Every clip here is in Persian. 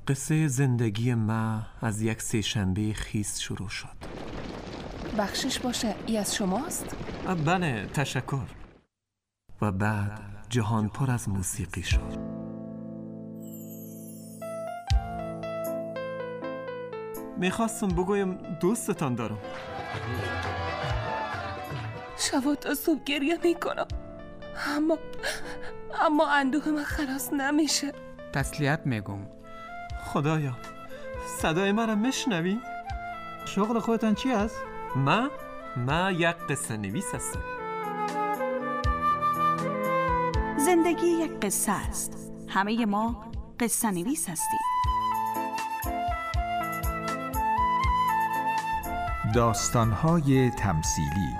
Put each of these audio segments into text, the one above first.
قصه زندگی ما از یک سه‌شنبه خیس شروع شد. بخشش باشه، ای از شماست؟ بله، تشکر. و بعد جهان پر از موسیقی شد. میخواستم بگویم دوستتان دارم. شب تا صبح گریه میکنم، اما اندوه من خلاص نمیشه. تسلیت میگم. خدایا، صدای مرا میشنوی؟ شغل خودتان چی است؟ ما یک قصه نویس هستم. زندگی یک قصه است. همه ما قصه نویس هستیم. داستان‌های تمثیلی.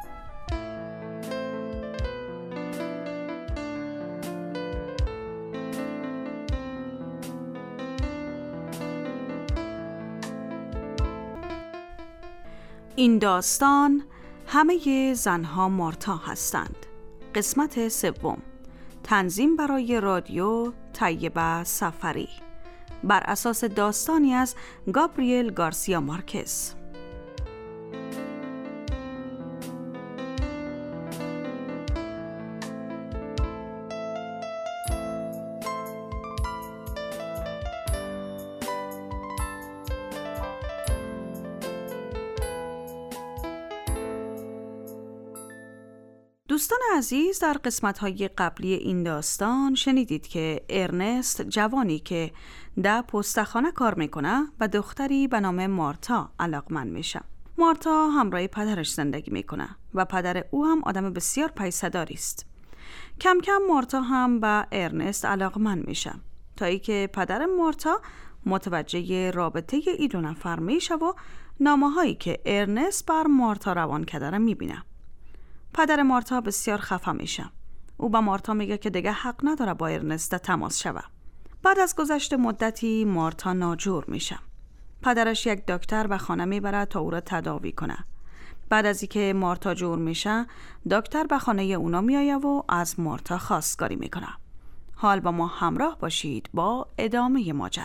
این داستان همه زنها مارتا هستند. قسمت سوم. تنظیم برای رادیو طیبه سفری، بر اساس داستانی از گابریل گارسیا مارکز. دوستان عزیز، در قسمت‌های قبلی این داستان شنیدید که ارنست جوانی که در پستخانه کار میکنه و دختری به نام مارتا علاقمند میشه. مارتا همراه پدرش زندگی میکنه و پدر او هم آدم بسیار پیسه‌داری است. کم کم مارتا هم به ارنست علاقمند میشه تا اینکه پدر مارتا متوجه رابطه این دو نفر میشه و نامه‌هایی که ارنست بر مارتا روان کرده را میبینه. پدر مارتا بسیار خفه میشه. او به مارتا میگه که دیگه حق نداره با ارنست تماس شوه. بعد از گذشت مدتی مارتا ناجور میشه. پدرش یک دکتر به خانه میبره تا او را تداوی کنه. بعد از اینکه مارتا جور میشه، دکتر به خانه اونا میایه و از مارتا خواستگاری میکنه. حال با ما همراه باشید با ادامه ماجرا.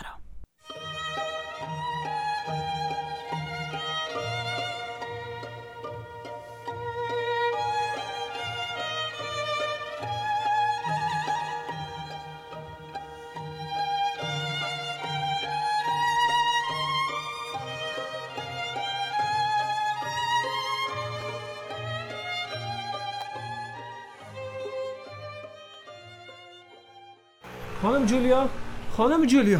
خانم جولیا.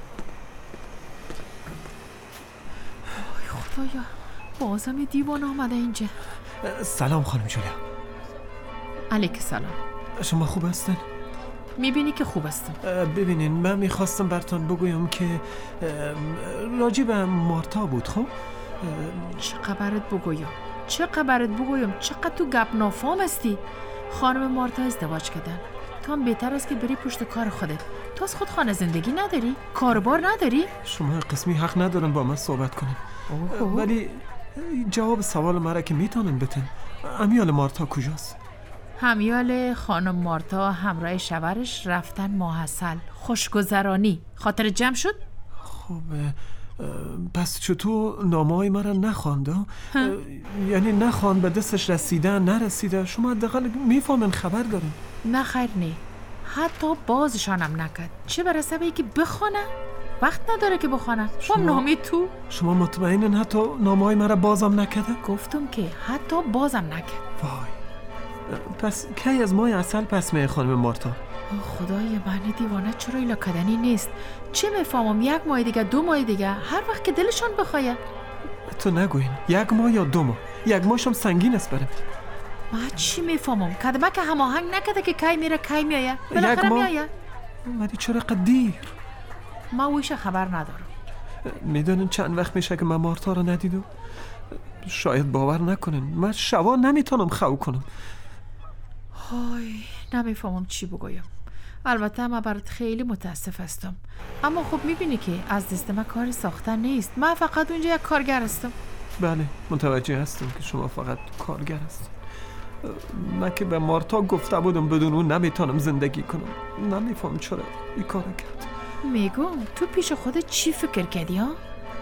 ای خدایا، بازم دیوانه آمده اینجا. سلام خانم جولیا. علیک سلام. شما خوب هستین؟ میبینی که خوب هستم. ببینین، من میخواستم براتون بگویم که راجع به مارتا بود. خب چه خبرت بگویم؟ چقدر تو گپ نافهم هستی. خانم مارتا ازدواج کردن. تو هم بهتر است که بری پشت کار خودت. تو از خود خانه زندگی نداری؟ کاربار نداری؟ شما قسمی حق ندارن با من صحبت کنن. ولی جواب سوال مرا که میتونن بتن. امیال مارتا کجاست؟ همیال خانم مارتا همراه شوهرش رفتن ماحصل خوشگذرانی. خاطر جمع شد؟ خب پس چطور نامه‌های مرا نخوانده؟ یعنی نخوان به دستش رسیده نرسیده؟ شما حداقل میفهمن خبر دارین؟ نه خیر نه، حتی بازشانم نکرد. چه برسه به اینکه بخونه؟ وقت نداره که بخونه. نامی تو؟ شما مطمئنن حتی نامه‌های مرا بازم نکرده؟ گفتم که حتی بازم نکرد. وای، پس کی از ماه عسل پس می خانم مارتا؟ خدای من، دیوانه چرا ایلا کدنی نیست؟ چه میفهمم، 1 ماه دیگه 2 ماه دیگه، هر وقت که دلشان بخواه. تو نگوین 1 ماه یا 2 ماه. 1 ماهشم سنگین است برم. من چی میفهمم؟ کدمه که هماهنگ نکده که کی میره کی میایه. بالاخره میایه. ولی چرا قدیر؟ من ویش خبر ندارم. میدونین چند وقت میشه که من مارتا رو ندیدم؟ شاید باور نکنین، من شبا نمیتونم خو کنم. های، نمیفهمم چی بگویم. البته من برات خیلی متاسف هستم، اما خب میبینی که از دست من کاری ساختن نیست. من فقط اونجا یک کارگر هستم. بله، متوجه هستم که شما فقط کارگر هستید. من که به مارتا گفته بودم بدون اون نمیتونم زندگی کنم. نمیفهم چرا این کارو کرد. میگم تو پیش خودت چی فکر کردی ها؟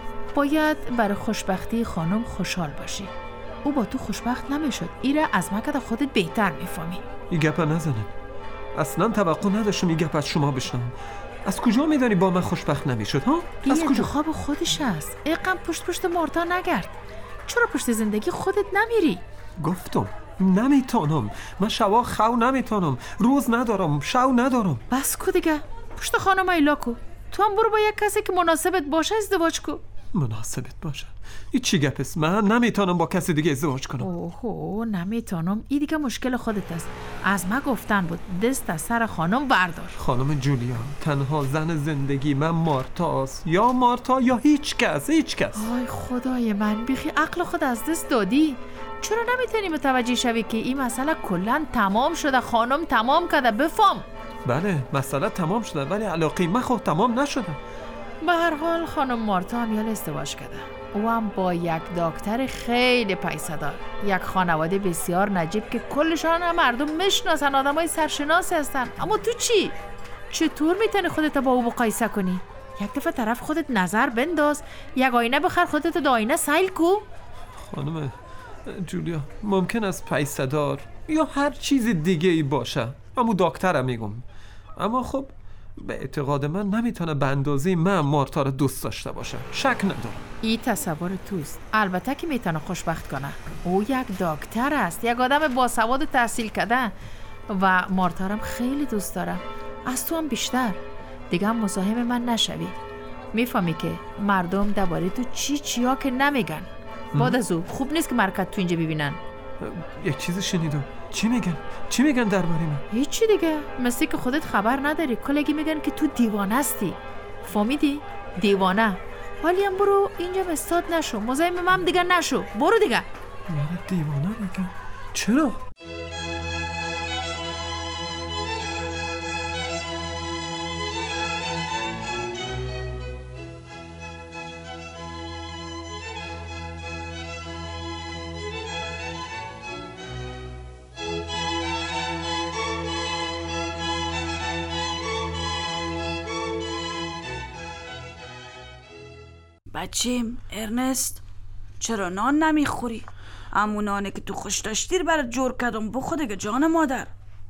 باید برای خوشبختی خانم خوشحال باشی. او با تو خوشبخت نمیشد. ایره از مکد خودت بهتر میفهمی. این گپ نزنم. اصلا توقع نداشتم این گپ از شما بشنوم. از کجا میدانی با من خوشبخت نمیشد ها؟ از این کجا؟ انتخاب خودش است. اقام پشت مارتا نگرد. چرا پشت زندگی خودت نمیری؟ گفتم نمیتونم. من شبا خو نمیتونم. روز ندارم، شو ندارم. بس کو دیگه. پشت خانم ایلا کو. تو هم برو با یک کسی که مناسبت باشه ازدواج کو. مناسبت باشه؟ این چی گپ است؟ من نمیتونم با کسی دیگه ازدواج کنم. اوه نمیتونم. این دیگه مشکل خودت است. از ما گفتن بود دست از سر خانم بردار. خانم جولیا تنها زن زندگی من مارتاست. یا مارتا یا هیچ کس. آی خدای من، بیخی عقل خود از دست دادی. چرا نمیتونی متوجه شوی که این مسئله کلن تمام شده؟ خانم تمام کرده. بفهم. بله مسئله تمام شده ولی علاقه من خود تمام نشده. به هر حال خانم مارتا هم یال ازدواج کرده. او هم با یک دکتر خیلی پیسه دار. یک خانواده بسیار نجیب که کلشان هم مردم میشناسن، آدمای سرشناسی هستن. اما تو چی؟ چطور میتونی خودت با او مقایسه کنی؟ یک دفعه طرف خودت نظر بنداز. یک آینه بخر خودت دو آینه سیل کو. خانم جولیا ممکن است پیسه دار یا هر چیز دیگه ای باشه، اما دکترم میگم. اما خب به اعتقاد من نمیتونه به اندازه من مارتا رو دوست داشته باشه. شک ندارم. این تصور توست. البته که میتونه خوشبخت کنه. او یک دکتر است، یک آدم باسواد تحصیل کرده و مارتا رو خیلی دوست داره. از تو هم بیشتر. دیگه هم مزاحم من نشوی. میفهمی که مردم درباره تو چیا که نمیگن. بعد از او خوب نیست که مرکت تو اینجا ببینن. یک چیزی شنیدم. چی میگن درباره من؟ هیچی دیگه. مثل که خودت خبر نداری. کلگی میگن که تو دیوانه هستی. فهمیدی؟ دیوانه. حالی هم برو اینجا مستاد نشو. مزاحم من دیگه نشو. برو دیگه. من دیوانه میگن؟ چرا؟ بچیم ارنست، چرا نان نمیخوری؟ همون نانه که تو خوش داشتی رو برات جور کردم. بخور دیگه جان مادر.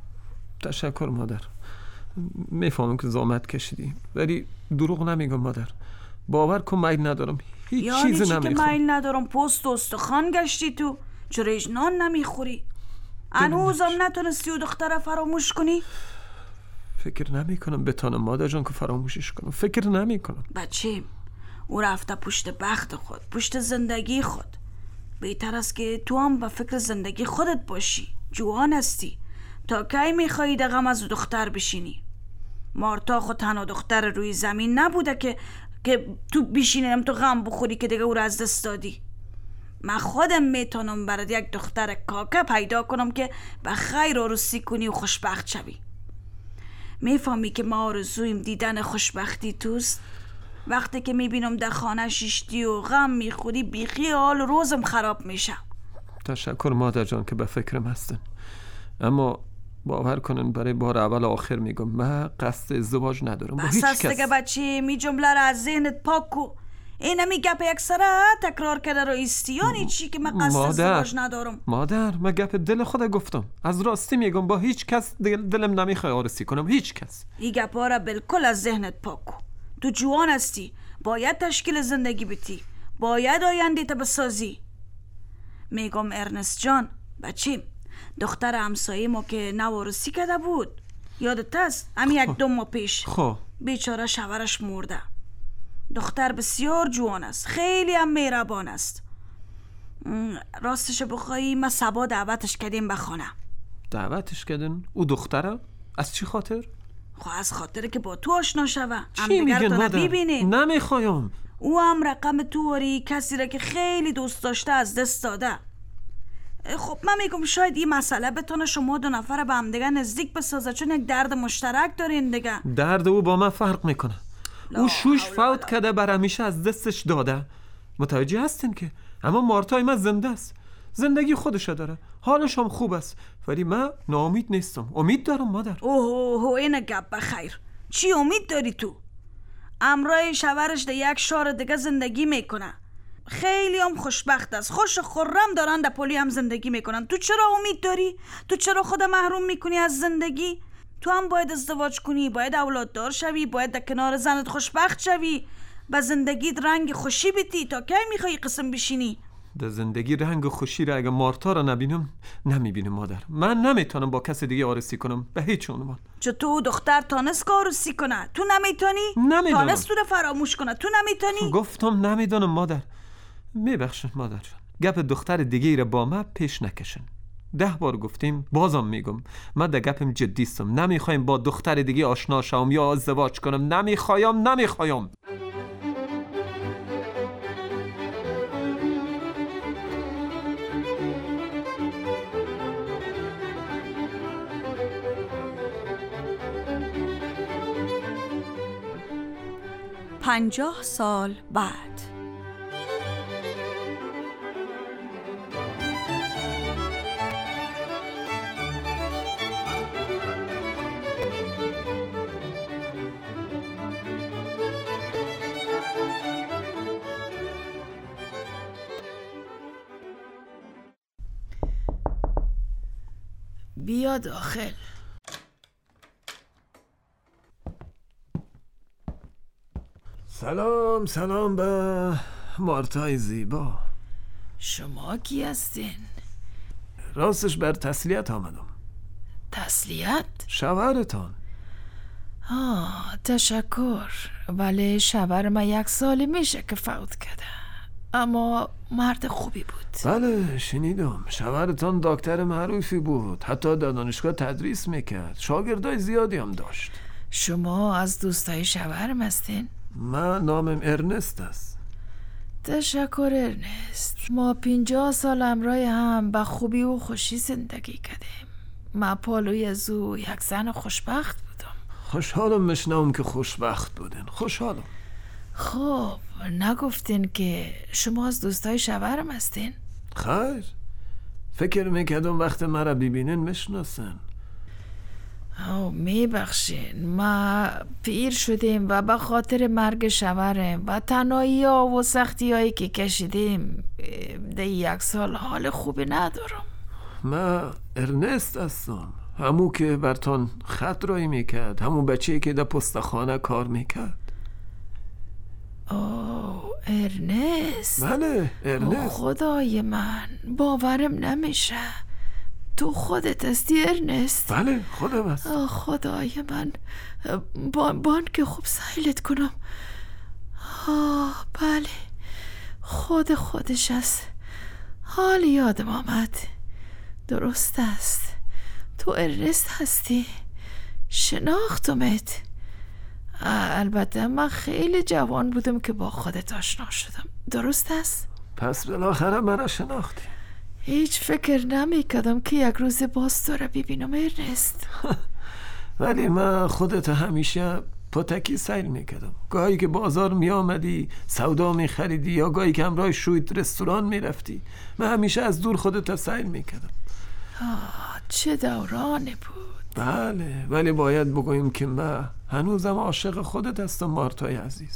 تشکر مادر. میفهمم که زحمت کشیدی ولی دروغ نمیگم مادر. باور کن میل ندارم. هیچ چیزی نمیخورم. یعنی چی که میل ندارم؟ پست و استخوان گشتی تو. چرا هیچ نان نمیخوری؟ هنوزم نتونستی و دختره فراموش کنی؟ فکر نمی کنم بتانم مادر جان که فراموشش کنم. فکر نمی کنم. بچیم او رفته پشت بخت خود، پشت زندگی خود. بهتر است که تو هم به فکر زندگی خودت باشی. جوان هستی. تا کی میخوایی در غم از دختر بشینی؟ مارتا خود تنها دختر روی زمین نبوده که تو بشینیم تو غم بخوری که دیگه او را از دست دادی. من خودم میتونم برات یک دختر کاکه پیدا کنم که به خیر آرزویی کنی و خوشبخت شوی. میفهمی که ما آرزویم دیدن خوشبختی توست؟ وقتی که میبینم در خانه شیشتی و غم میخوری بیخی حال روزم خراب میشه. تشکر مادر جان که به فکرم هستن. اما باور کنن برای بار اول آخر میگم من قصد ازدواج ندارم با هیچ کس. بس دیگه بچه، می جمله را از ذهنت پاک کو. این می گپ یک سره تکرار کرده رایستی. یعنی چی که من قصد ازدواج ندارم؟ مادر من گپ دل خود گفتم. از راستی میگم با هیچ کس دلم نمیخواد آرزویی کنم. هیچ کس. این گپا را بالکل از ذهنت پاک کو. تو جوان هستی. باید تشکیل زندگی بدی. باید آینده تا بسازی. میگم ارنست جان بچیم، دختر همسایه ما که نوارسی کرده بود یادت است؟ همین یک دو ماه پیش بیچاره شوهرش مرده. دختر بسیار جوان است، خیلی هم مهربان است. راستش بخوایی ما صبا دعوتش کردیم به خانه. دعوتش کردن؟ او دختره؟ از چی خاطر؟ از خاطر که با تو آشنا شوه. چی میگن مادر؟ نمیخوایم. او هم رقم تو واری کسی را که خیلی دوست داشته از دست داده. خب من میگم شاید این مسئله بتونه شما دو نفر به هم دیگه نزدیک بسازه، چون یک درد مشترک دارین دیگه. درد او با من فرق میکنه. او شوش فوت کرده بر همیشه از دستش داده. متوجه هستین که اما مارتای من زنده است. زندگی خودش داره. حالش هم خوب است. ولی من ناامید نیستم. امید دارم مادر. اوه این گپ بخیر. چی امید داری تو؟ امرای شوهرش در یک شهر دیگه زندگی میکنه. خیلی هم خوشبخت است. خوش و خرم دارن در پلی هم زندگی میکنن. تو چرا امید داری؟ تو چرا خود محروم میکنی از زندگی؟ تو هم باید ازدواج کنی، باید اولاددار شوی، باید در کنار زنت خوشبخت شوی، با زندگیت رنگ خوشی بدی. تا کی میخوای قسم بشینی؟ در زندگی رنگ خوشی را اگه مارتا را نبینم نمیبینم مادر. من نمیتونم با کس دیگه عروسی کنم به هیچ عنوان. چطور دختر تانست که عروسی کنه؟ تو نمیتونی؟ نمیدونم. تانست تو رو فراموش کنه؟ تو نمیتونی؟ گفتم نمیدونم مادر. میبخشن مادر جان. گپ دختر دیگه را با ما پیش نکشن. 10 بار گفتیم، بازم میگم، من در گپم جدیستم. نمیخوایم با دختر دیگه آشنا شوم یا ازدواج کنم. نمیخوایم. 50 سال بعد. بیا داخل. سلام به مارتای زیبا. شما کی هستین؟ راستش بر تسلیت آمدم. تسلیت؟ شوهرتان. تشکر، ولی شوهر من 1 سال میشه که فوت کرده، اما مرد خوبی بود. بله شنیدم. شوهرتان دکتر معروفی بود، حتی در دانشگاه تدریس میکرد، شاگردای زیادی هم داشت. شما از دوستای شوهرم هستین؟ من نامم ارنست است. تشکر ارنست. ما 50 سال همراه هم به خوبی و خوشی زندگی کردیم. من پالوی از او 1 زن خوشبخت بودم. خوشحالم مشنوم که خوشبخت بودین. خوشحالم. خب نگفتین که شما از دوستای شوهرم هستین؟ خیر، فکر میکردم وقت مرا ببینین مشناسن. میبخشین، ما پیر شدیم و به خاطر مرگ شوهرم و تنهایی ها و سختی هایی که کشیدیم ده 1 سال حال خوبی ندارم. من ارنست هستم، همو که برتان خط رایی میکرد، همو بچه‌ای که در پستخانه کار میکرد. ارنست؟ بله ارنست. خدای من باورم نمیشه. تو خودت هستی ارنست؟ بله خودم هستم. خدای من، بانک خوب سایلت کنم. بله خودش است. حال یادم آمد. درست است، تو ارنست هستی. شناختمت. البته من خیلی جوان بودم که با خودت آشنا شدم. درست است؟ پس بالاخره مرا شناختی. هیچ فکر نمی کردم که 1 روز باز تو را ببینم ارنست. ولی من خودت همیشه پتکی سیل میکردم. گاهی که بازار می آمدی سودا می خریدی یا گاهی که همراه شویت رستوران می رفتی، من همیشه از دور خودت سیل میکردم. چه دورانی بود. بله، ولی باید بگویم که من هنوزم عاشق خودت هستم مارتای عزیز.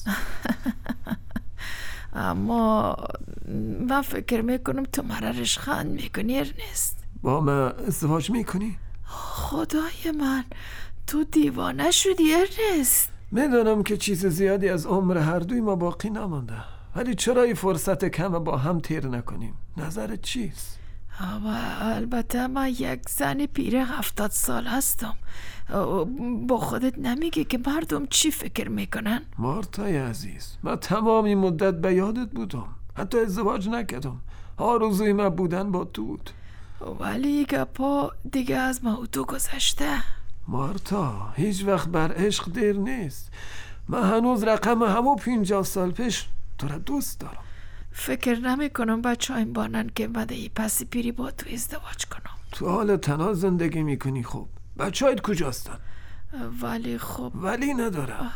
اما من فکر میکنم تو مرا رشخند میکنی ارنست. با من ازدواج میکنی؟ خدای من، تو دیوانه شدی ارنست. میدونم که چیز زیادی از عمر هر دوی ما باقی نمانده، ولی چرا این فرصت کم با هم تیر نکنیم؟ نظرت چیست؟ البته من 1 زن پیر 70 سال هستم. با خودت نمیگی که مردم چی فکر میکنن؟ مارتای عزیز، من تمام این مدت به یادت بودم، حتی ازدواج نکردم. آرزوی من بودن با تو بود. ولی گپا دیگه از ما و تو گذشته. مارتا، هیچ وقت بر عشق دیر نیست. من هنوز رقم همو 50 سال پیش تو را دوست دارم. فکر نمی کنم بچه این بانن که بده پسی پیری با تو ازدواج کنم. تو حال تنها زندگی میکنی. خب بچه هایت کجاستن؟ ولی خب ولی ندارم.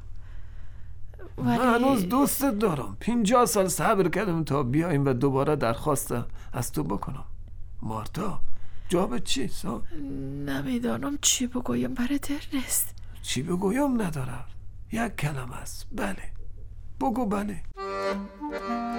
من هنوز دوستت دارم. 50 سال صبر کردم تا بیایم و دوباره درخواست از تو بکنم. مارتا، جوابت چیست؟ نمیدانم چی بگویم برات ارنست. چی بگویم ندارم. یک کلمه است. بله، بگو. بله.